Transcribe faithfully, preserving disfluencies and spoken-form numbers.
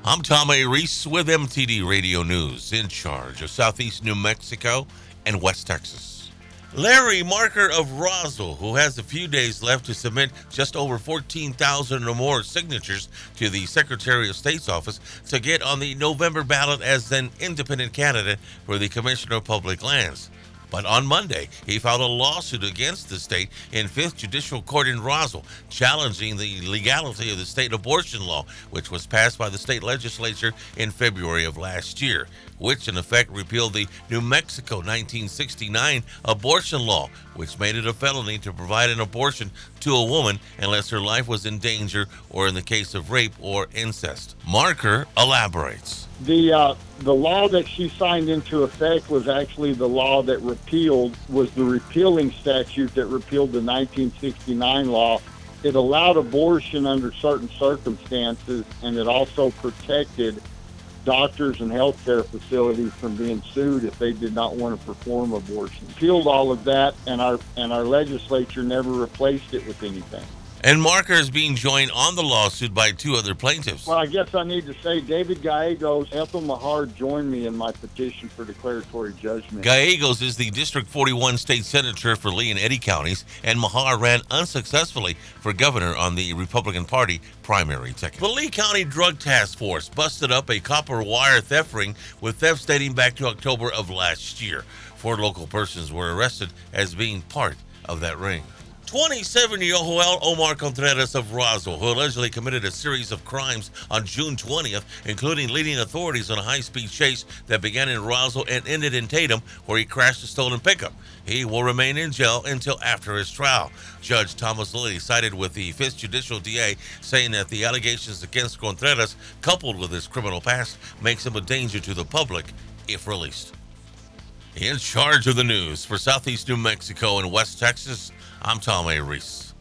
I'm Tom A. Reese with M T D Radio News, in charge of Southeast New Mexico and West Texas. Larry Marker of Roswell, who has a few days left to submit just over fourteen thousand or more signatures to the Secretary of State's office to get on the November ballot as an independent candidate for the Commissioner of Public Lands. But on Monday, he filed a lawsuit against the state in Fifth Judicial Court in Roswell, challenging the legality of the state abortion law, which was passed by the state legislature in February of last year, which in effect repealed the New Mexico nineteen sixty-nine abortion law, which made it a felony to provide an abortion to a woman unless her life was in danger or in the case of rape or incest. Marker elaborates. The uh, the law that she signed into effect was actually the law that repealed, was the repealing statute that repealed the nineteen sixty-nine law. It allowed abortion under certain circumstances, and it also protected doctors and healthcare facilities from being sued if they did not want to perform abortion. Repealed all of that, and our and our legislature never replaced it with anything. And Marker is being joined on the lawsuit by two other plaintiffs. Well, I guess I need to say David Gallegos, Ethel Mahar joined me in my petition for declaratory judgment. Gallegos is the District forty-one state senator for Lee and Eddy counties, and Mahar ran unsuccessfully for governor on the Republican Party primary ticket. The Lee County Drug Task Force busted up a copper wire theft ring with thefts dating back to October of last year. Four local persons were arrested as being part of that ring. twenty-seven-year-old Joel Omar Contreras of Roswell, who allegedly committed a series of crimes on June twentieth, including leading authorities on a high-speed chase that began in Roswell and ended in Tatum, where he crashed a stolen pickup. He will remain in jail until after his trial. Judge Thomas Lilly sided with the Fifth Judicial D A, saying that the allegations against Contreras, coupled with his criminal past, makes him a danger to the public if released. In charge of the news for Southeast New Mexico and West Texas, I'm Tom A. Reese.